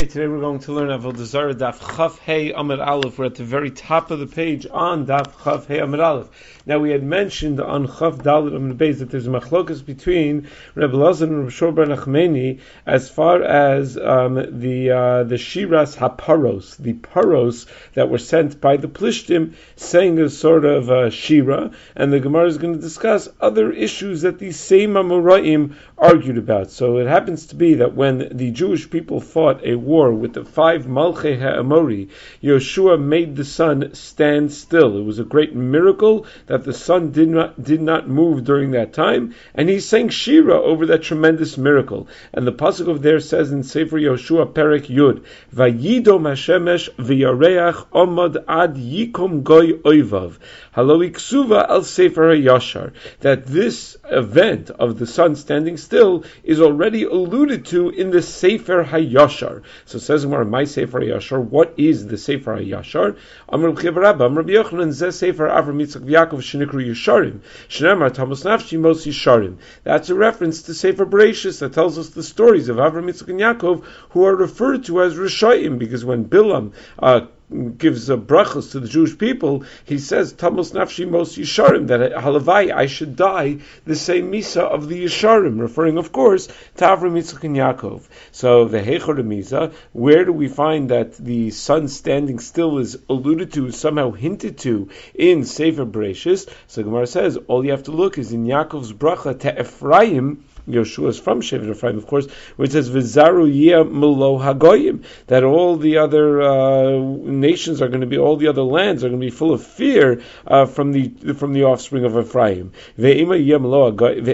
Okay, today we're going to learn Avodah Zarah Daf Chaf Hey Amud Aleph. We're at the very top of the page on Daf Chaf Hey Amud Aleph. Now we had mentioned on Chaf Dalet Amud Beis that there's a machlokas between Rebbe Elazar and Rebbe Shor Bar Nachmani as far as the Shiras HaParos, the Paros that were sent by the Plishtim, saying a sort of Shira, and the Gemara is going to discuss other issues that these same Amoraim argued about. So it happens to be that when the Jewish people fought a war with the 5 Malchei HaAmori, Yoshua made the sun stand still. It was a great miracle that the sun did not move during that time, and he sang Shira over that tremendous miracle. And the pasuk over there says in Sefer Yoshua Perek Yud, Vayidom Hashemesh v'yareach omad ad yikom goy oivav halo iksuva al Sefer HaYashar, that this event of the sun standing still is already alluded to in the Sefer HaYashar. So it says in my Sefer HaYashar, what is the Sefer HaYashar? Amar B'chiv Rabba, Amar B'yochanan, Zeh Sefer Avram Yitzchak V'Yakov Shenikru Yesharim, Shnamar Tamos Nafshi Mos Yesharim. That's a reference to Sefer Bereshis that tells us the stories of Avram Yitzchak and Yaakov, who are referred to as Rishayim, because when Bilam gives brachos to the Jewish people, he says, Tamos Nafshi Mos Yesharim, that halavai, I should die the same Misa of the Yesharim, referring, of course, to Avram, Yitzchak, and Yaakov. So, the Heichor Misa, where do we find that the sun standing still is alluded to, somehow hinted to, in Sefer Bereshis? So, Gemara says, all you have to look is in Yaakov's bracha to Ephraim. Yoshua is from Shevet Ephraim, of course, where it says "V'zaru yeh melo hagoyim," that all the other nations are going to be, all the other lands are going to be full of fear from the offspring of Ephraim. Ve'ema yeh melo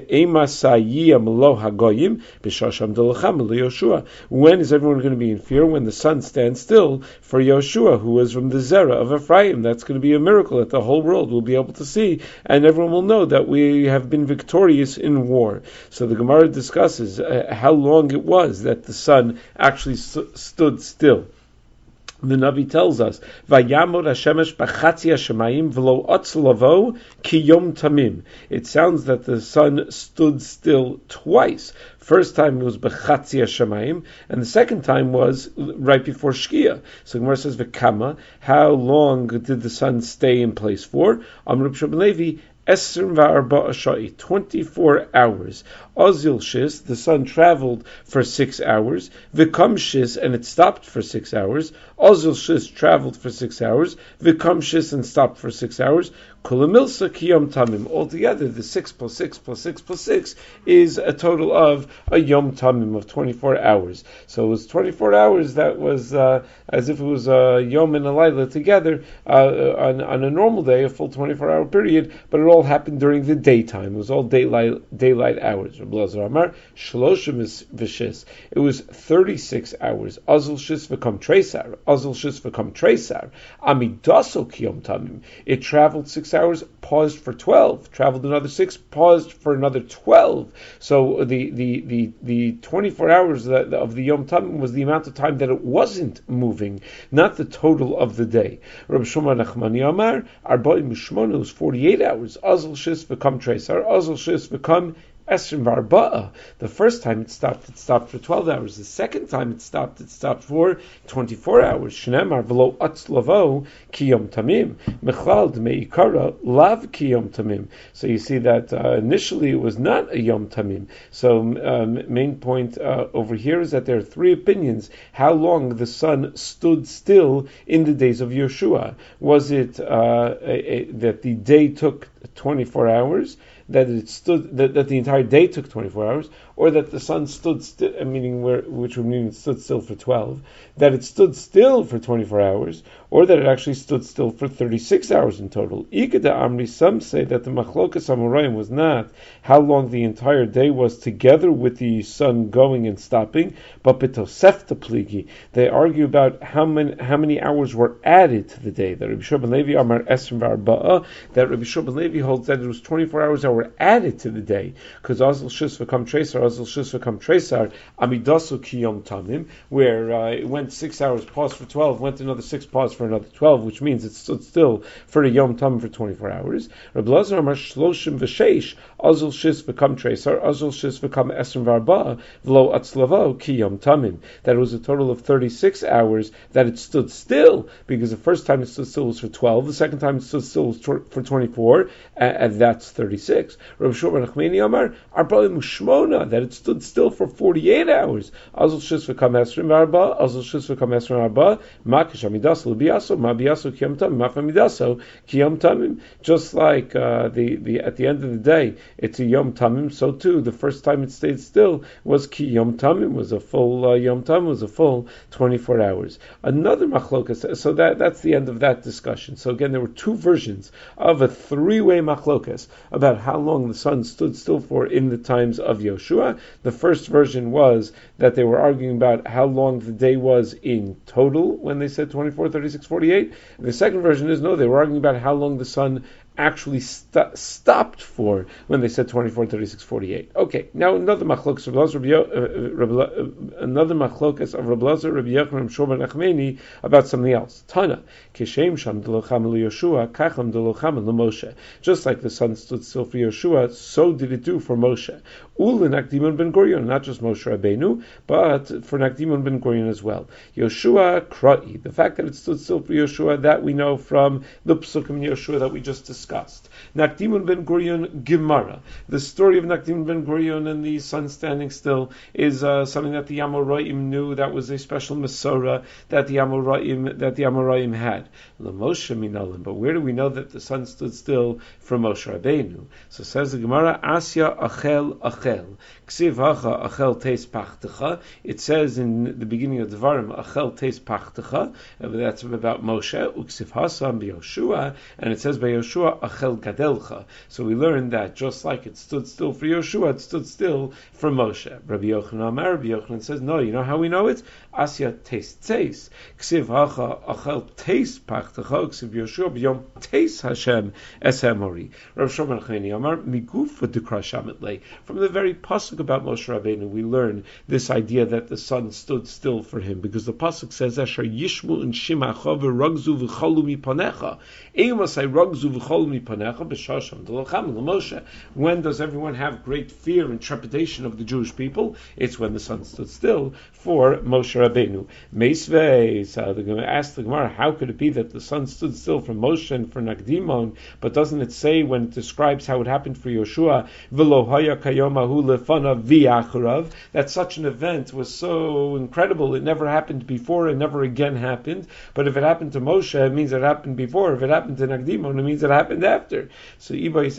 hagoyim b'shasham delacham leYoshua. When is everyone going to be in fear? When the sun stands still for Yoshua, who is from the Zerah of Ephraim. That's going to be a miracle that the whole world will be able to see, and everyone will know that we have been victorious in war. So the Gemara discusses how long it was that the sun actually stood still. The Navi tells us, "Vayamod Hashemesh b'chatzi hashemayim v'lo otz lavo ki yom tamim." It sounds that the sun stood still twice. First time it was b'chatzi hashemayim, and the second time was right before Shkia. So Gemara says, "V'kama." How long did the sun stay in place for? Amar Reb Shimon Levi, 24 hours. Ozil Shis, the sun traveled for 6 hours. Vikam Shis, and it stopped for 6 hours. Ozil Shis traveled for 6 hours. Vikam Shis, and stopped for 6 hours. Kulamilsa Kiyom Tamim. Altogether, the 6 plus 6 plus 6 plus 6 is a total of a Yom Tamim of 24 hours. So it was 24 hours that was as if it was a Yom and a Laila together on a normal day, a full 24-hour period, but it all happened during the daytime. It was all daylight hours. Rebbe Elazar Amar, Shloshim v'shis. It was 36 hours. Azul shis v'kam treisar. Azul shis v'kam treisar. Amidaso kiyom tamim. It traveled 6 hours, paused for 12. Traveled another 6, paused for another 12. So the 24 hours of the Yom Tamim was the amount of time that it wasn't moving, not the total of the day. Rabbi Shimon Nachmani Amar, Arba'im Mishmona, was 48 hours. Azul shis v'kam treisar. Azul shis v'kam Esrim Varba'a. The first time it stopped for 12 hours. The second time it stopped for 24 hours. Shnemar v'lo atz lavo ki yom tamim. Mechlal d'meikara lav ki yom tamim. So you see that initially it was not a yom tamim. So main point over here is that there are 3 opinions how long the sun stood still in the days of Yeshua. Was it that the day took 24 hours? That the entire day took 24 hours, or that the sun stood still, which would mean it stood still for 12, that it stood still for 24 hours, or that it actually stood still for 36 hours in total. Ikeda Amri, some say that the Machlokas Amoraim was not how long the entire day was together with the sun going and stopping, but B'tosefta Pligi. They argue about how many hours were added to the day. That Rabbi Shimon Levi Amar Esrim V'Arba'a, that Rabbi Shimon Levi holds that it was 24 hours that were were added to the day, because Azal Shus V'Kam Tresar, Amidasu Ki Yom Tamim, where it went 6 hours, paused for 12, went another 6, paused for another 12, which means it stood still for a Yom Tamim for 24 hours. Reb Lazar Amar Shloshim V'Sheish, Azal Shus V'Kam Tresar, Azal Shus V'Kam Esrim V'Arba, V'Lo Atzlavo Ki Yom Tamim. That it was a total of 36 hours that it stood still, because the first time it stood still was for 12, the second time it stood still was for 24, and that's 36. Rav Shimon Nachmani Amar, Arba Mushmona, that it stood still for 48 hours. Azal Shus V'Kam Esrim V'Arba, Azal Shus V'Kam Esrim V'Arba, Makish Amidaso L'Biaso, Ma Biaso Ki Yom Tamim, Ma Famidaso Ki Yom Tamim. Just like at the end of the day, it's a Yom Tamim, so too, the first time it stayed still was Ki Yom Tamim, was a full Yom Tamim, was a full 24 hours. Another machlokas, so that's the end of that discussion. So again, there were two versions of a three-way machlokas about how long the sun stood still for in the times of Yoshua. The first version was that they were arguing about how long the day was in total when they said 24, 36, 48. The second version is no, they were arguing about how long the sun actually stopped for when they said 24, 36, 48. Okay, now another machlokas of Reb Lazar, Rabbi Yochanan, Shoban Achmeni about something else. Tana, Keshem Sham Delocham Yoshua, Kacham Delocham Moshe. Just like the sun stood still for Yoshua, so did it do for Moshe. Ul Nakdimon ben Gurion, not just Moshe Rabbeinu, but for Nakdimon ben Gurion as well. Yoshua Kra'i, the fact that it stood still for Yoshua, that we know from the Psukim in Yoshua that we just discussed. Nakdimon ben Gurion Gemara. The story of Nakdimon ben Gurion and the sun standing still is something that the Amoraim knew. That was a special Masorah that the Amoraim had. LaMoshe Minalim. But where do we know that the sun stood still for Moshe Rabbeinu? So says the Gemara, Asya Achel Achel. Ksiv Hacha Achel Teis Pachtecha. It says in the beginning of Devarim, Achel Teis Pachtecha. That's about Moshe. Uksiv Hasam B'Yoshua. And it says by Yoshua, Achel Gadelcha. So we learned that just like it stood still for Yoshua, it stood still for Moshe. Rabbi Yochanan Amar, Rabbi Yochanan says, no, you know how we know it? Asya Teis Teis. Ksiv Hacha Achel Teis Pachtecha. Ksiv Yoshua B'Yom Teis Hashem Es Hamori. Rav Shimon Nachmani Amar, Miguf V'Dikra Shamet Lei. From the very pasuk about Moshe Rabbeinu, we learn this idea that the sun stood still for him, because the pasuk says, Asher Yishmu and Shimacha V'Ragzu V'Chalu Mipanecha. Eimasai Ragzu V'Chalu Mipanecha B'Shasham D'Locham L'Moshe. When does everyone have great fear and trepidation of the Jewish people? It's when the sun stood still for Moshe Rabbeinu. Meisvei, so they're going to ask the Gemara, how could it be that the sun stood still for Moshe and for Nakdimon, but doesn't it say when it describes how it happened for Yoshua, V'lo haya kayomahu lefanav v'acharav, that such an event was so incredible, it never happened before and never again happened, but if it happened to Moshe, it means it happened before, if it happened to Nakdimon, it means it happened after. So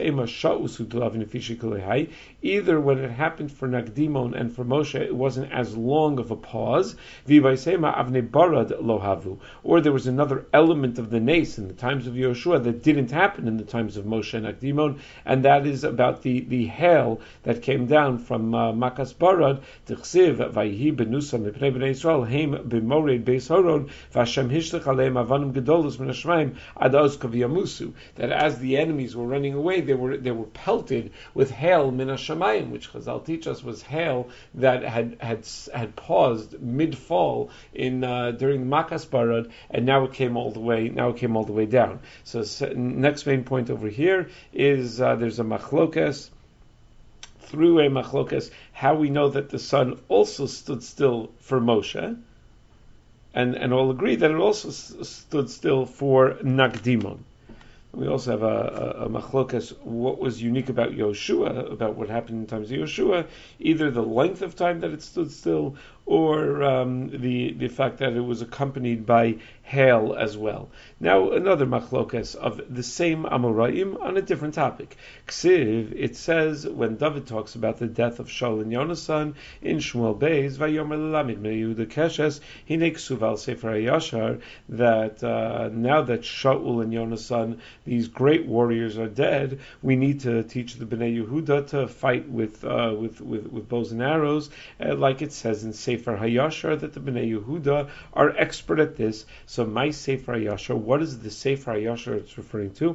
either when it happened for Nakdimon and for Moshe, it wasn't as long of a pause, or there was another element of the nace in the times of Yoshua that didn't happen in the times of Moshe and Nakdimon, and that is about the hail that came down from Makas Barad, T'chsiv, Vayhi benusa mipnei b'nei Yisrael, heim b'mored beis horon, v'Hashem hishlech aleim avanim gedolus min hashmayim ad oz kaviyamusu, that as the enemies were running away, they were pelted with hail min hashamayim, which Chazal teach us was hail that had paused mid-fall in during Makas Barad, and now it came all the way down. So next main point over here is there's a machlokas, through a machlokas, how we know that the sun also stood still for Moshe, and all agree that it also stood still for Nakdimon. We also have a machlokas, what was unique about Yoshua, about what happened in times of Yoshua, either the length of time that it stood still, or the fact that it was accompanied by hail as well. Now another machlokas of the same Amoraim on a different topic. Ksiv, it says when David talks about the death of Shaul and Yonasan in Shmuel Beis, Vayomer Lamed Yehuda Keshes Hine Ksuv al Sefer HaYashar, that now that Shaul and Yonasan, these great warriors, are dead, we need to teach the Bnei Yehuda to fight with bows and arrows, like it says in Sefer Sefer Hayashar, that the Bnei Yehuda are expert at this. So my Sefer Hayashar, what is the Sefer Hayashar it's referring to?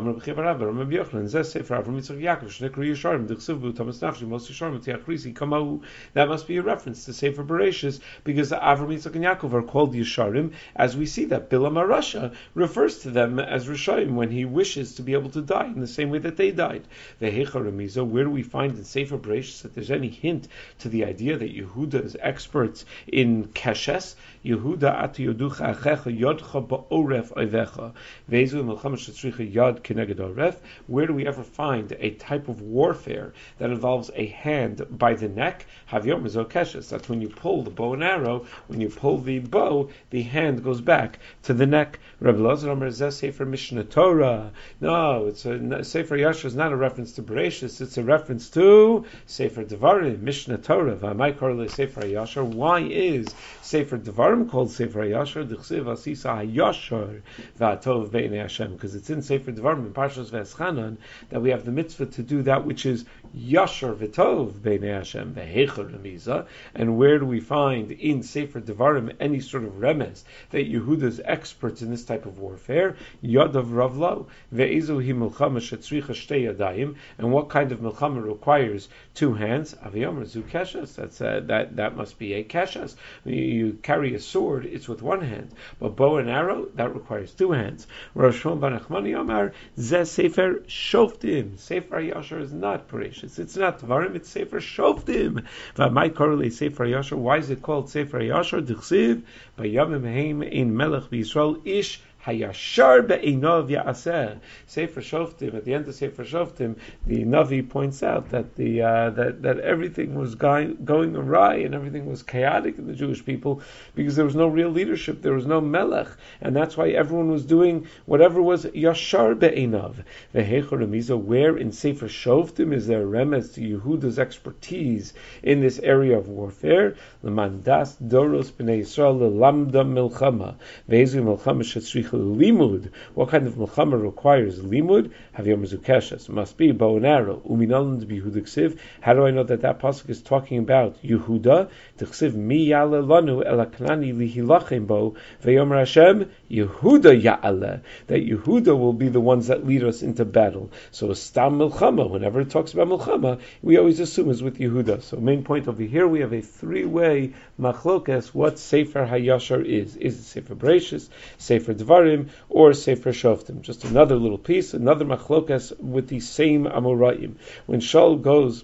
That must be a reference to Sefer Bereshis, because Avram, Yitzchak, and Yaakov are called Yesharim, as we see that Bilam HaRasha refers to them as Rishaim when he wishes to be able to die in the same way that they died. The Hecha Remiza, where do we find in Sefer Bereshis that there's any hint to the idea that Yehuda is experts in Keshes? Yehuda atu yoducha achecha yodcha ba'oref oivecha ve'ezu melchama shetzricha yad keneged oref. Where do we ever find a type of warfare that involves a hand by the neck? Havyom is Keshes. That's when you pull the bow and arrow. When you pull the bow, the hand goes back to the neck. Rabbi Elazar Omer Zeh Sefer Mishnah Torah. No, Sefer Yashar is not a reference to Bereshis. It's a reference to Sefer Devarim, Mishnah Torah. V'amai korle Sefer Yashar. Why is Sefer Devarim called Sefer Yashar? D'chsiv asisa hayashar v'atov b'nei Hashem. Because it's in Sefer Devarim in Parshas V'eschanan that we have the mitzvah to do that which is Yashar v'tov b'nei Hashem. V'heichel remiza. And where do we find in Sefer Devarim any sort of remez that Yehuda's experts in this type of warfare? Yadav Ravlo ve'ezu hi milchama shetzricha shtei yadayim. And what kind of milchama requires two hands? Aviyomer zu keshes. That must be a keshes. You carry a sword, it's with one hand. But bow and arrow, that requires two hands. Rosh Shmuel bar Nachmani Amar Zeh Sefer Shoftim. Sefer Yashar is not Bereshis. It's not Devarim. It's Sefer Shoftim. V'amai korle Sefer Yashar. Why is it called Sefer Yashar? D'chsiv b'yamim heim ein melech b'Yisrael ish Hayashar be'einov ya'aseh. Sefer Shoftim. At the end of Sefer Shoftim, the Navi points out that that everything was going awry and everything was chaotic in the Jewish people because there was no real leadership, there was no melech, and that's why everyone was doing whatever was Yashar be'einov. Ve'hecha remiza, where in Sefer Shoftim is there a remez to Yehuda's expertise in this area of warfare? L'mandas doros b'nei Yisrael l'lamda milchama ve'ezu milchama shetzricha limud. What kind of milchama requires limud? Havyom zukeshes. Must be bow and arrow. Uminalin b'Yehuda ksiv. How do I know that pasuk is talking about Yehuda? T'ksiv mi ya'ale lanu el haknani lihilachem bo ve'yomer Hashem Yehuda ya'ale. That Yehuda will be the ones that lead us into battle. So a stam milchama, whenever it talks about milchama, we always assume is with Yehuda. So main point over here, we have a three-way machlokes what Sefer Hayashar is. Is it Sefer Bereshis, Sefer Devarim, or Sefer Shoftim? Just another little piece, another machlokas with the same Amoraim. When Shaul goes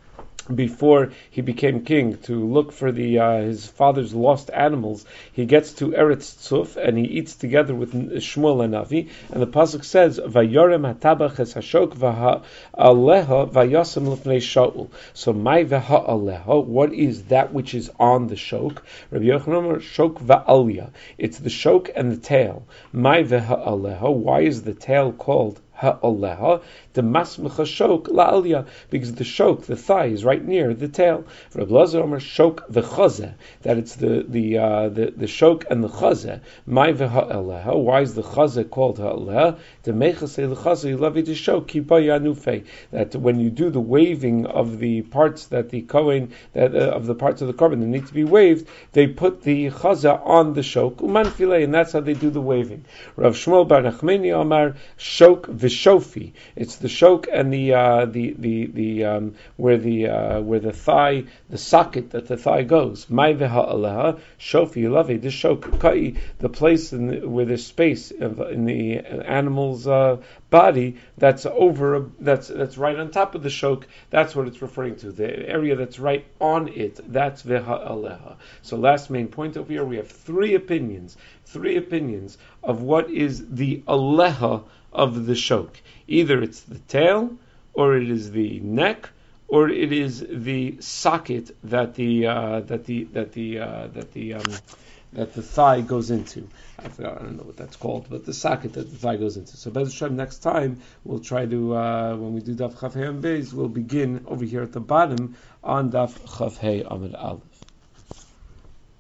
before he became king to look for his father's lost animals, he gets to Eretz Tzuf and he eats together with Shmuel and Navi, and the pasuk says Vayorem hatabach es hashok v'ha'aleha vayasem l'fnei Shaul. So my v'ha'aleha, what is that which is on the shok? Rabbi Yochanan shok va'alya. It's the shok and the tail. My v'ha'aleha, why is the tail called ha'aleha? The masmcha shok la'alya, because the shok, the thigh, is right near the tail. Rabbi Elazar Omer shok v'chazeh, that it's the shok and the chazeh. My v'ha'aleha, why is the chazeh called ha'aleha? The mechasei l'chazeh lavi the shok kipa yanufei, that when you do the waving of the parts that the kohen of the parts of the korban that need to be waved, they put the chazeh on the shok uman filei, and that's how they do the waving. Rav Shmuel bar Nachmani Amar shok v'shofi. It's the shok and where the thigh, the socket that the thigh goes. My v'ha'aleha shofi lavi the shok kai, the place where there's space in the animal's body that's right on top of the shok. That's what it's referring to. The area that's right on it. That's v'ha'aleha. So last main point over here, we have three opinions of what is the aleha of the shok. Either it's the tail, or it is the neck, or it is the socket that the thigh goes into. I don't know what that's called, but the socket that the thigh goes into. So Bez Hashem, next time we'll try to when we do Daf Chaf Hei Amud Beis, we'll begin over here at the bottom on Daf Chaf Hei Amud Aleph.